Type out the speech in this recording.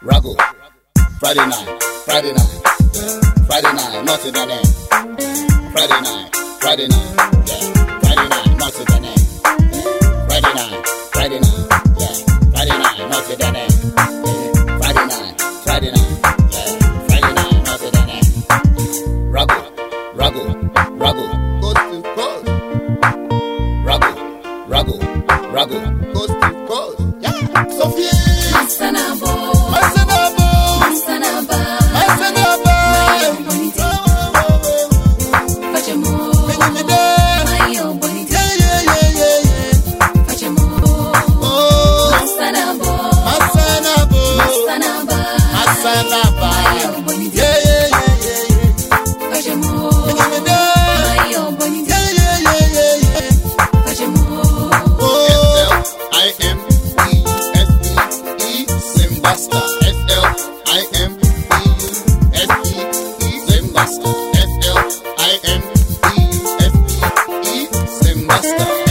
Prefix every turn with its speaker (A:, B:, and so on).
A: Rago, Friday night, Friday night, Friday night, not to the name. Friday night, yeah, Friday night, not to the name. Friday night, yeah, Friday night, not to the name. Friday night, yeah, Friday night, not to the name. Rago, coast to coast. Rago, coast to coast. Yeah, Sophie.
B: Masanabo. Fachamo. Mayo bonita. Fachamo. Masanabo. Mayo bonita. Fachamo. Mayo bonita. Fachamo.
A: Simbasta, Simbasta, Simbasta.